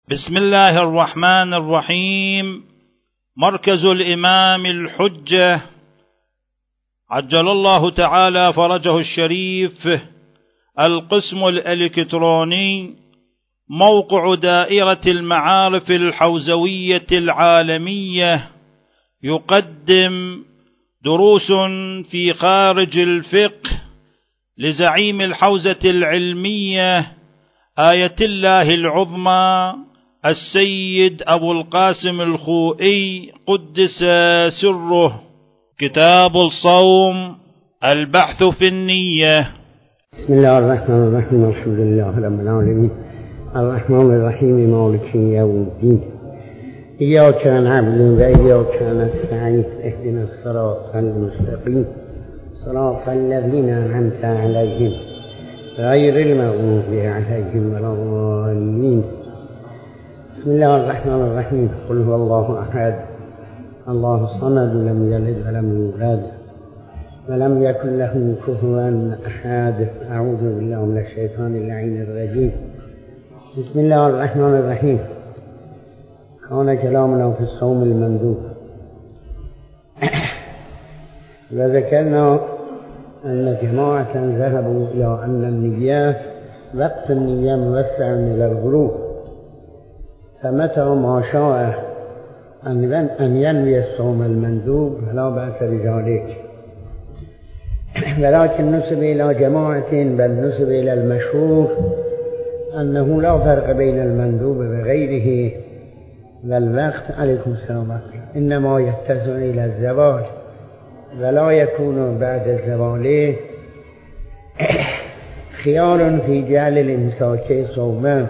بسم الله الرحمن الرحيم. مركز الإمام الحجة عجل الله تعالى فرجه الشريف، القسم الإلكتروني، موقع دائرة المعارف الحوزوية العالمية، يقدم دروس في خارج الفقه لزعيم الحوزة العلمية آية الله العظمى السيد أبو القاسم الخوئي قدس سره. كتاب الصوم، البحث في النية. بسم الله الرحمن الرحيم. الحمد لله رب العالمين الرحمن الرحيم مالك يوم الدين. إياك نعبد وإياك نستعين، اهدنا الصراط المستقيم صراط الذين أنعمت عليهم غير المغضوب عليهم ولا الضالين. بسم الله الرحمن الرحيم. قل هو الله أحد الله الصمد لم يلد ولم يولد ولم يكن له كفوا أحد. أعوذ بالله من الشيطان اللعين الرجيم. بسم الله الرحمن الرحيم. كان كلامنا في الصوم المندوب، وذكرنا أن جماعة ذهبوا إلى أن النية وقت النية موسع إلى الغروب، فمتى ما شاء أن ينوي الصوم المندوب فلا بأس بذلك، ولكن نسب إلى جماعة بل نسب إلى المشهور أنه لا فرق بين المندوب وغيره، والوقت عليكم السلام إنما يتسع إلى الزوال، ولا يكون بعد الزوال خيار في جعل الإمساك صوما.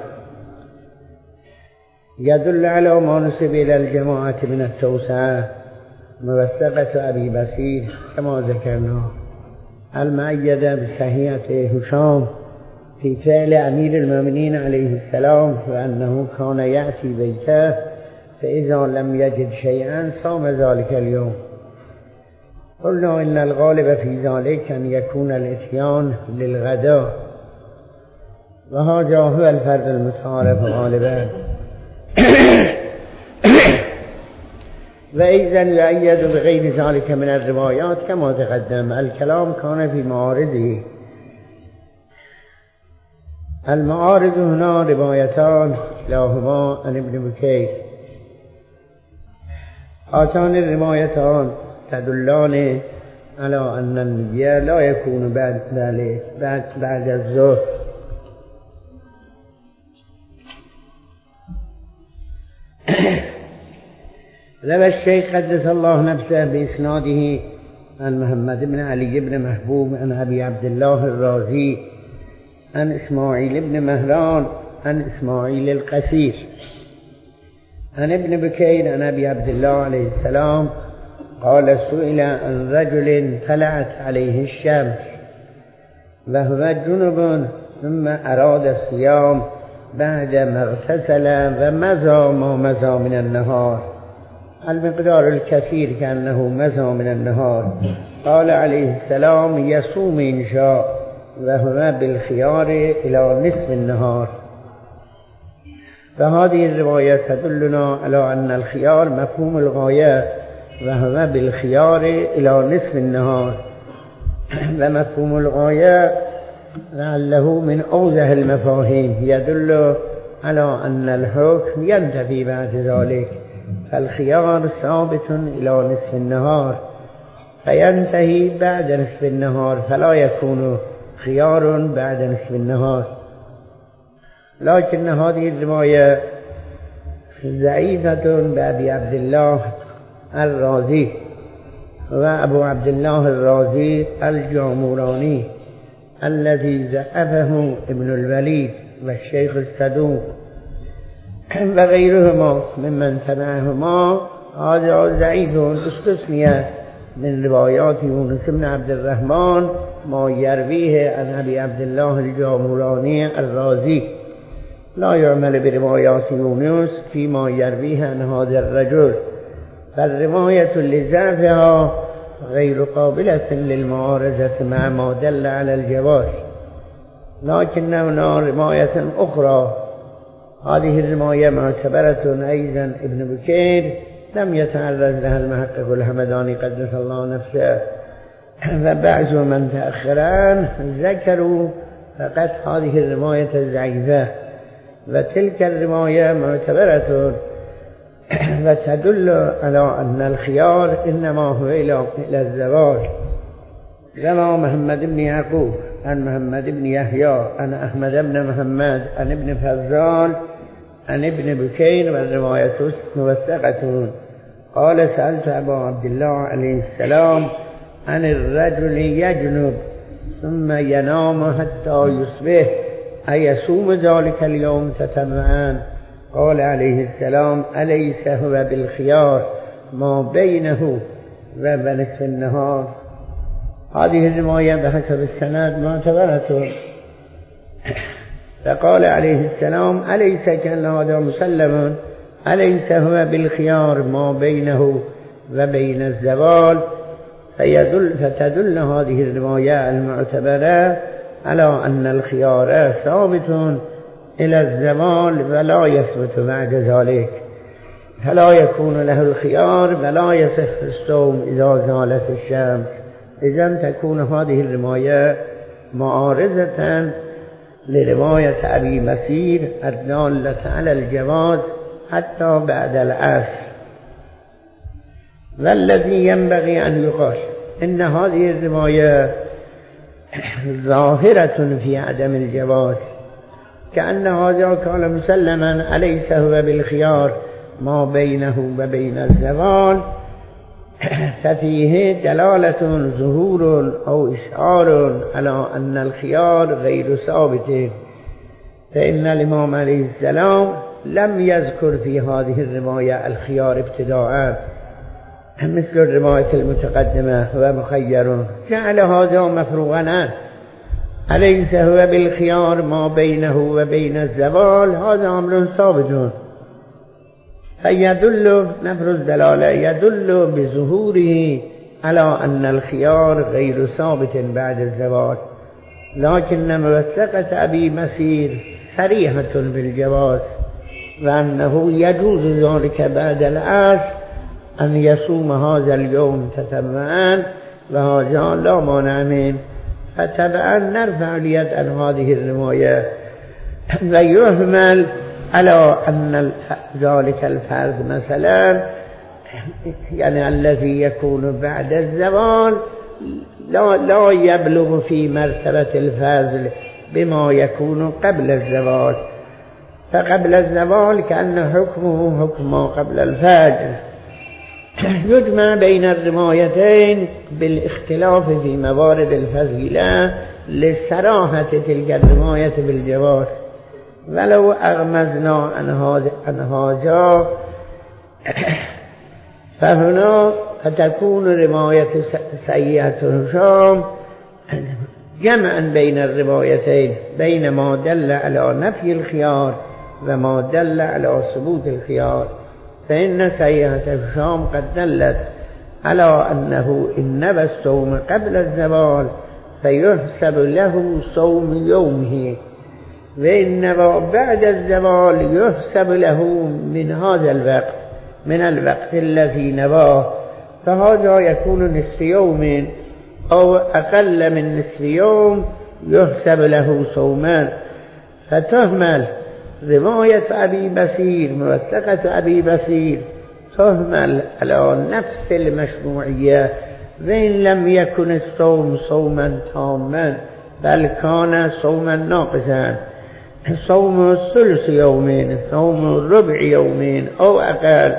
يدل على ما نسب إلى الجماعة من التوسعة موثقة أبي بصير كما ذكرنا، المؤيدة بصحيحة هشام في فعل أمير المؤمنين عليه السلام، وأنه كان يأتي بيته فإذا لم يجد شيئا صام ذلك اليوم. قلنا إن الغالب في ذلك أن يكون الإتيان للغداء، وهذا هو الفرد المتعارف غالبا. وإذا يؤيد بغير ذلك من الروايات كما تقدم. الكلام كان في معارضه. المعارض هنا روايتان كلاهما عن ابن بكير. هاتان الروايتان تدلان على أن النية لا يكون بعد الظهر. روى الشيخ قدس الله نفسه بإسناده عن محمد بن علي بن محبوب عن أبي عبد الله الرازي عن إسماعيل بن مهران عن إسماعيل القسير عن ابن بكير عن أبي عبد الله عليه السلام قال: سئل عن رجل طلعت عليه الشمس وهو جنب ثم أراد الصيام بعد ما اغتسل ومضى ما مضى من النهار، المقدار الكثير كأنه مضى من النهار. قال عليه السلام: يصوم إن شاء، وهو بالخيار إلى نصف النهار. فهذه الرواية تدلنا على أن الخيار مفهوم الغاية، وهو بالخيار إلى نصف النهار. ومفهوم الغاية لعله من أوضح المفاهيم، يدل على أن الحكم ينتفي بعد ذلك، فالخيار ثابت إلى نصف النهار فينتهي بعد نصف النهار، فلا يكون خيار بعد نصف النهار. لكن هذه الرواية ضعيفة بأبي عبد الله الرازي، وأبو عبد الله الرازي الجاموراني الذي ضعفه ابن الوليد والشيخ الصدوق وغيرهما ممن تبعهما. هذا ضعيف استثني من روايات يونس بن عبد الرحمن ما يرويه عن أبي عبد الله الجاموراني الرازي، لا يعمل بروايات يونس فيما يرويه عن هذا الرجل، فالرواية لضعفها غير قابلة للمعارضة مع ما دل على الجواز. لكن هنا رواية أخرى هذه الرواية معتبرة أيضا. ابن بكير لم يتعرض لها المحقق الهمداني قدس الله نفسه، فبعض من تأخر عنه ذكروا فقط هذه الرواية الضعيفة، وتلك الرواية معتبرة وتدل على أن الخيار إنما هو إلى الزواج. لما محمد بن يعقوب عن محمد بن يحيى عن أحمد بن محمد عن ابن فضال عن ابن بكير والرواية موثقة قال سألت أبا عبد الله عليه السلام عن الرجل يجنب ثم ينام حتى يصبح أيصوم ذلك اليوم تتبعا؟ قال عليه السلام أليس هو بالخيار ما بينه ونصف النهار؟ هذه الرواية بحسب السند معتبرة. فقال عليه السلام أليس كان هذا مسلم، أليس هو بالخيار ما بينه وبين الزوال؟ فتدل هذه الرواية المعتبرة على أن الخيار ثابت إلى الزوال ولا يثبت بعد ذلك، فلا يكون له الخيار ولا يصح الصوم إذا زالت الشمس. إذن تكون هذه الرواية معارضة لرواية أبي مسير الدالة على الجواز حتى بعد العصر. والذي ينبغي أن يقال إن هذه الرواية ظاهرة في عدم الجواز، كأن هذا كان مسلما أليس هو بالخيار ما بينه وبين الزوال، ففيه دلالة ظهور أو إشعار على أن الخيار غير ثابت. فإن الإمام عليه السلام لم يذكر في هذه الرواية الخيار ابتداء مثل الرواية المتقدمة هو مخير، جعل هذا مفروغا عنه أليس هو بالخيار ما بينه وبين الزوال، هذا أمر ثابت. فيدل نفرض دلالة يدل بظهوره على أن الخيار غير ثابت بعد الزوال، لكن موثقة أبي مسير صريحة بالجواز، وأنه يجوز ذلك بعد العصر أن يصوم هذا اليوم تتبعا، وهذا لا مانع منه. فتبعا نرفع اليد عن هذه الرواية، ويهمل على أن ذلك الفرض مثلا يعني الذي يكون بعد الزوال لا يبلغ في مرتبة الفضل بما يكون قبل الزوال، فقبل الزوال كأن حكمه حكم قبل الفجر. يجمع بين الروايتين بالاختلاف في موارد الفضيلة لصراحة تلك الرواية بالجواز، ولو أغمزنا عن هذا فهنا فتكون رواية سيئة هشام جمعا بين الروايتين، بين ما دل على نفي الخيار وما دل على ثبوت الخيار. فإن سيئة هشام قد دلت على أنه إن نبى الصوم قبل الزوال فيحسب له صوم يومه، وإنما بعد الزوال يحسب له من هذا الوقت، من الوقت الذي نباه، فهذا يكون نصف يوم أو أقل من نصف يوم يحسب له صوما. فتهمل رواية أبي بصير موثقة أبي بصير تهمل على نفس المشروعية، وإن لم يكن الصوم صوما تاما بل كان صوما ناقصا، صوم ثلث يومين، صوم ربع يومين أو أقل.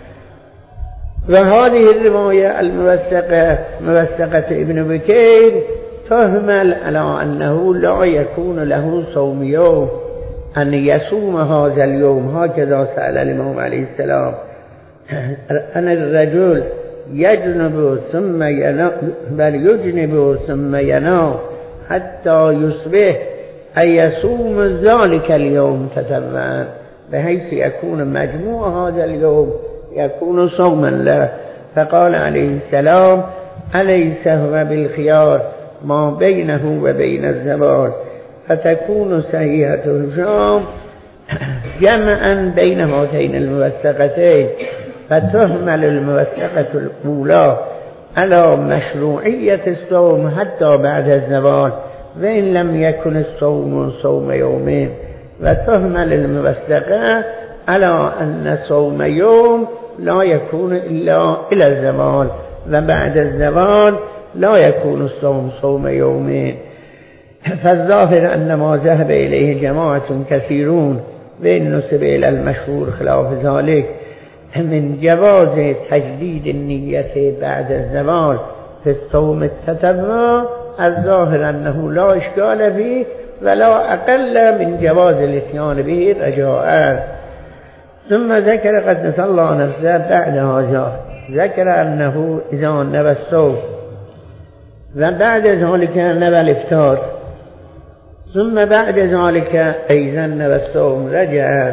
وهذه الرواية موثقة ابن بكير تهمل على أنه لا يكون له صوم يوم، أن يصوم هذا اليوم. هكذا سأل الإمام عليه السلام أن الرجل يجنب ثم ينام، بل يجنب ثم ينام حتى يصبح أن يصوم ذلك اليوم تتبعا، بحيث يكون مجموع هذا اليوم يكون صوما له. فقال عليه السلام أليس هو بالخيار ما بينه وبين الزوال؟ فتكون سيئة هشام جمعا بين هاتين الموثقتين، فتهمل الموثقة الأولى على مشروعية الصوم حتى بعد الزوال وإن لم يكن الصوم صوم يومين، وتهمل الموثقة على أن صوم يوم لا يكون إلا إلى الزوال، وبعد الزوال لا يكون الصوم صوم يومين. فالظاهر أن ما ذهب إليه جماعة كثيرون وإن نسب إلى المشهور خلاف ذلك من جواز تجديد النية بعد الزوال في الصوم التطوع، الظاهر أنه لا إشكال فيه ولا أقل من جواز الاتيان به رجاء. ثم ذكر قدس الله نفسه بعد هذا، ذكر أنه إذا نوى الصوم وبعد ذلك نوى الإفطار ثم بعد ذلك أيضا نوى الصوم رجع،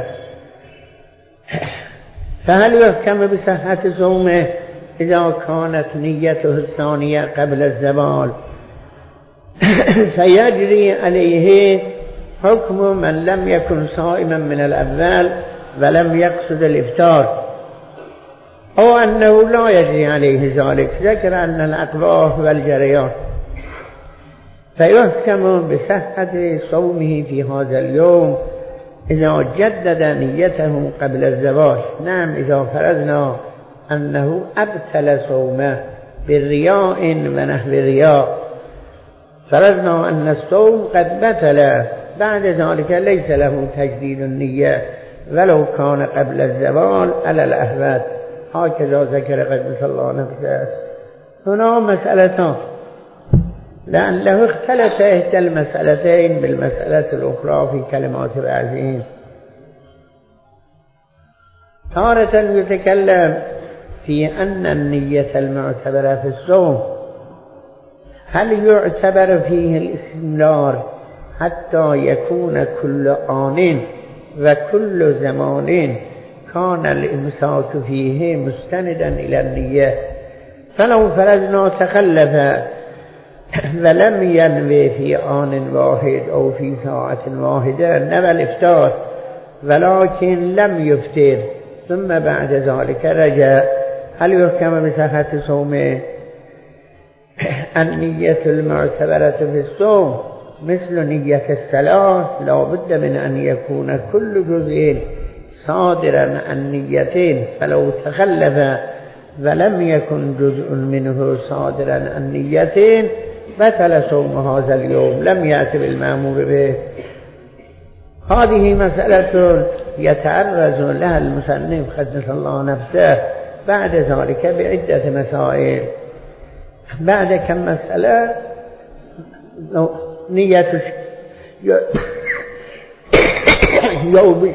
فهل يحكم بصحة صومه إذا كانت نيته الثانية قبل الزوال؟ فيجري عليه حكم من لم يكن صائما من الأول ولم يقصد الإفطار، أو أنه لا يجري عليه ذلك. ذكر أن الأقواه والجريان، فيحكم بصحة صومه في هذا اليوم إذا جدد نيته قبل الزوال. نعم، إذا فرضنا أنه أبطل صومه بالرياء ونحو رياء، فرضنا أن الصوم قد بطل، بعد ذلك ليس له تجديد النية ولو كان قبل الزوال على الأهوات، هكذا ذكر قدس الله نفسه. هنا مسألتان، لأنه اختلف إحدى المسألتين بالمسألة الأخرى في كلمات بعضهم. تارة يتكلم في أن النية المعتبرة في الصوم هل يعتبر فيه الاستمرار حتى يكون كل آن وكل زمان كان الإمساك فيه مستندا إلى النية، فلو فرضنا تخلف ولم ينوي في آن واحد أو في ساعة واحدة نوى الإفطار ولكن لم يفطر ثم بعد ذلك رجع، هل يحكم بصحة صومه؟ النية المعتبرة في الصوم مثل نية الصلاة لا بد من أن يكون كل جزء صادرا عن نيتين، فلو تخلف ولم يكن جزء منه صادرا عن نيتين بطل صوم هذا اليوم، لم يأتي بالمأمور به. هذه مسألة يتعرض لها المصنف قدس الله نفسه بعد ذلك بعدة مسائل. بعد كم مسألة؟ نية يوم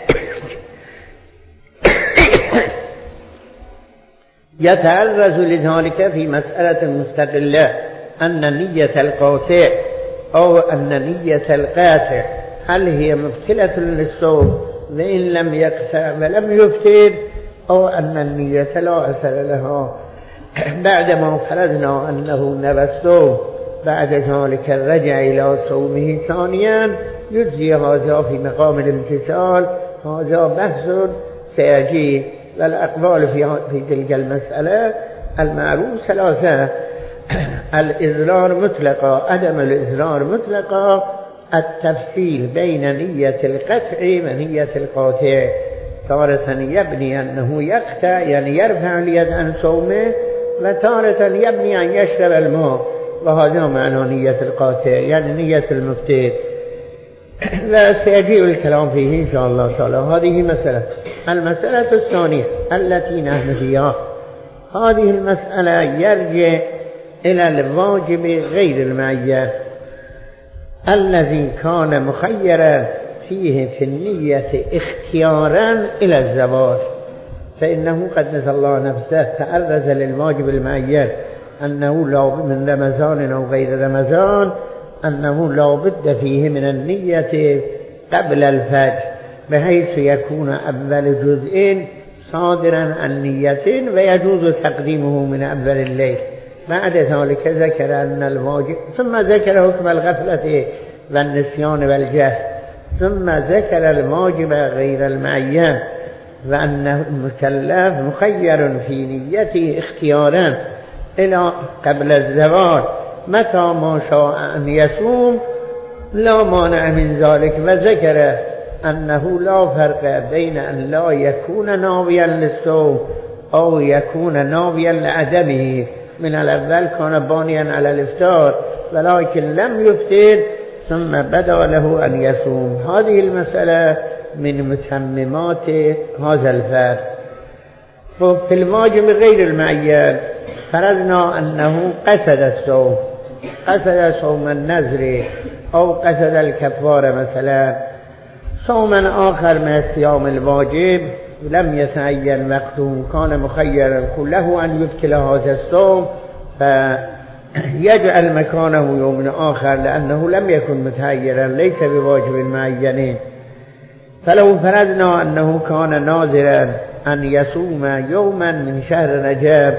يتعرض لذلك في مسألة مستقلة أن نية القاطع أو أن نية القاطع هل هي مبطلة للصوم وإن لم يقطع ولم يفطر، أو أن النية لا أثر لها. بعدما فرضنا أنه نوى الصوم بعد ذلك رجع إلى صومه ثانيا يجزي هذا في مقام الامتثال، هذا بحث سيجي. والأقوال في تلك المسألة المعروف ثلاثة: الإضرار مطلقا، عدم الإضرار مطلقا، التفصيل بين نية القطع ونية القاطع. تارة يبني أنه يقطع يعني يرفع اليد عن صومه، وتارة يبني أن يشرب الماء، وهذا معنى نية القاطع يعني نية المفطر، وسيجيء الكلام فيه إن شاء الله تعالى. هذه مسألة. المسألة الثانية التي نحن فيها، هذه المسألة يرجع إلى الواجب غير المعين الذي كان مخيرا فيه في النية اختيارا إلى الزواج، فإنه قدس الله نفسه تعرض للواجب المعين أنه لا من رمضان أو غير رمضان أنه لا بد فيه من النية قبل الفجر، بحيث يكون أول جزء صادرا عن نية ويجوز تقديمه من أول الليل. بعد ذلك ذكر أن الواجب، ثم ذكر حكم الغفلة والنسيان والجهل، ثم ذكر الواجب غير المعين وأن المكلف مخير في نيته اختيارا إلى قبل الزوال متى ما شاء أن يصوم لا مانع من ذلك. وذكر أنه لا فرق بين أن لا يكون ناويا للصوم أو يكون ناويا لعدمه. من الأول كان بانيا على الإفطار ولكن لم يفطر ثم بدا له أن يصوم. هذه المسألة من متممات هذا الفرق. في الواجب غير المعين فرضنا أنه قصد الصوم، قصد صوم النذر أو قصد الكفارة مثلا، صوما آخر من الصيام الواجب لم يتعين وقته كان مخيرا له أن يبطل هذا الصوم فيجعل مكانه يوم آخر لأنه لم يكن متعينا ليس بواجب معين. فلو فرضنا أنه كان ناذرا أن يصوم يوما من شهر رجب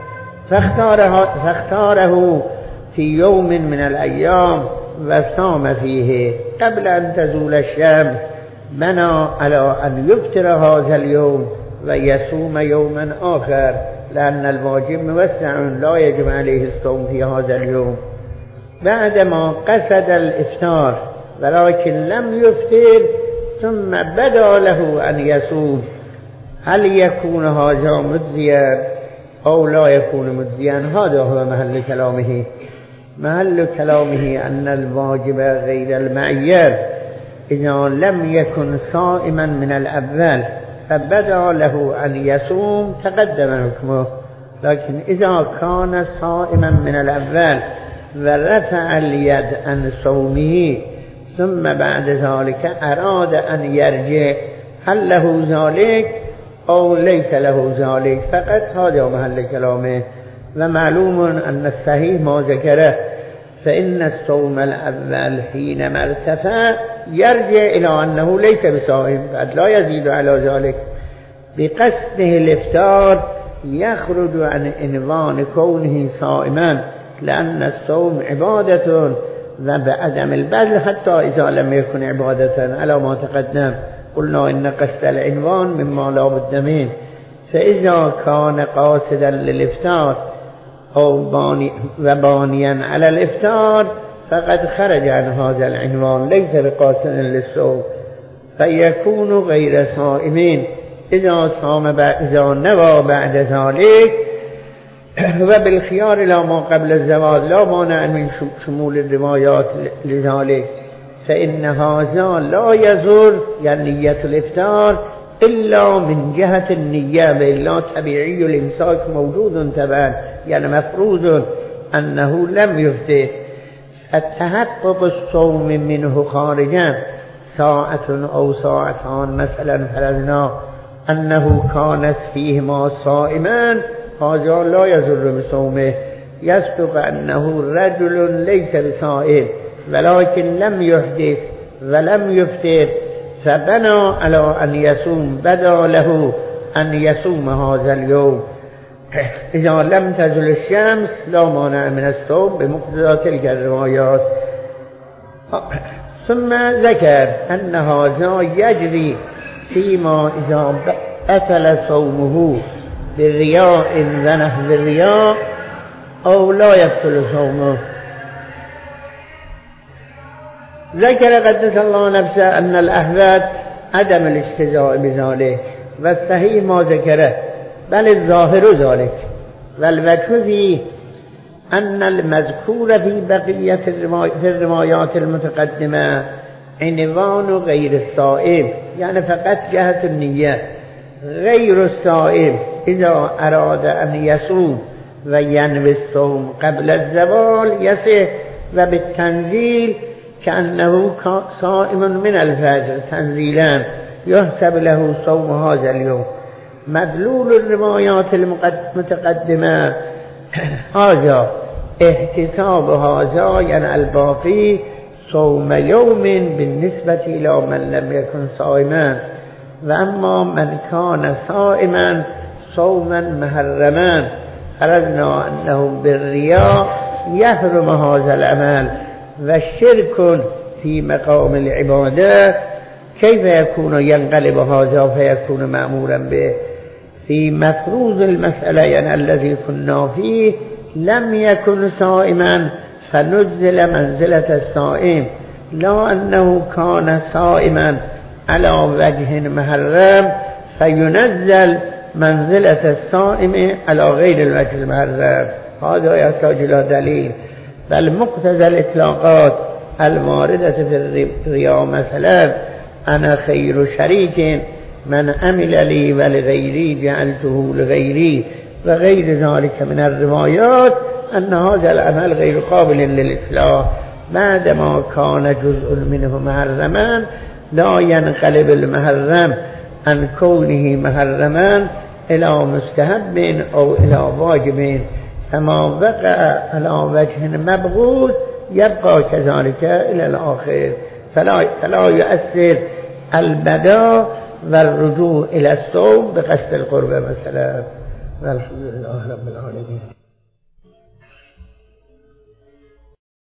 فاختاره في يوم من الأيام وصام فيه قبل أن تزول الشمس، بنى على أن يفطر هذا اليوم ويصوم يوما آخر لأن الواجب موسع لا يجب عليه الصوم في هذا اليوم. بعدما قصد الإفطار ولكن لم يفطر ثم بدا له أن يصوم، هل يكون هذا مجزيا أو لا يكون مجزيا؟ هذا هو محل كلامه. محل كلامه أن الواجب غير المعين إذا لم يكن صائما من الأول فبدأ له أن يصوم تقدم حكمه، لكن إذا كان صائما من الأول ورفع اليد عن صومه ثم بعد ذلك أراد أن يرجع هل له ذلك أو ليس له ذلك؟ فقط هذا محل كلامه. ومعلوم أن الصحيح ما ذكره، فإن الصوم الأول حينما ارتفع يرجع إلى أنه ليس بصائم قد لا يزيد على ذلك. بقصده الإفطار يخرج عن عنوان كونه صائما لأن الصوم عبادة وبعدم البذل حتى إذا لم يكن عبادة على ما تقدم قلنا إن قصد العنوان مما لا بد منه. فإذا كان قاصدا للإفطار أو بانيا على الإفطار فقد خرج عن هذا العنوان ليس بقاصد للصوم فيكون غير صائمين إذا نوى بعد ذلك. وبالخيار إلى ما قبل الزواج لا مانع من شمول الروايات لذلك، فإن هذا لا يزور يعني نية الإفطار إلا من جهة النية وإلا طبيعي الإمساك موجود تبعا يعني مفروض أنه لم يفطر. التحقق الصوم منه خارجا ساعة أو ساعتان مثلا فرضنا أنه كانت فيهما صائمان هذا لا يزر بصومه. يصدق أنه رجل ليس بصائم ولكن لم يحدث ولم يفطر فبنى على أن يصوم بدا له أن يصوم هذا اليوم. إذا لم تزل الشمس لا مانع من الصوم بمقتضى تلك الروايات. ثم ذكر أن هذا يجري فيما إذا أتل صومه بالرياء ونحو الرياء أو لا يبطل صومه. ذكر قدس الله نفسه أن الأحوات عدم الاجتزاء بذلك والصحيح ما ذكره بل الظاهر ذلك والوجه فيه أن المذكور في بقية الروايات المتقدمة عنوان غير الصائم يعني فقط جهة النية. غير الصائم إذا أراد أن يصوم وينوي الصوم قبل الزوال يصح وبالتنزيل كأنه صائم من الفجر تنزيلا يحسب له صوم هذا اليوم. مدلول الروايات المتقدمة هذا احتساب هذا يعني الباقي صوم يوم بالنسبة إلى من لم يكن صائما. وأما من كان صائما صوما محرما فرضنا أنه بالرياء يحرم هذا العمل. والشرك في مقام العبادة كيف يكون ينقلب هذا فيكون مأمورا به؟ في مفروض المسألة يعني الذي كنا فيه لم يكن صائما فنزل منزلة الصائم، لا أنه كان صائما على وجه محرم فينزل منزلة الصائم على غير الوجه المحرم. هذا يحتاج إلى دليل. بل مقتضى الإطلاقات الماردة في الرياء مثلا أنا خير شريك من عمل لي ولغيري جعلته لغيري وغير ذلك من الروايات أن هذا العمل غير قابل للإصلاح بعدما كان جزء منه محرما لا ينقلب المحرم عن كونه محرما إلى مستحب أو إلى واجب، فما بقى على وجه مبغوض يبقى كذلك إلى الآخر، فلا يؤثر البداء والرجوع إلى الصوم بقصد القرب مثلا. والحمد لله رب العالمين.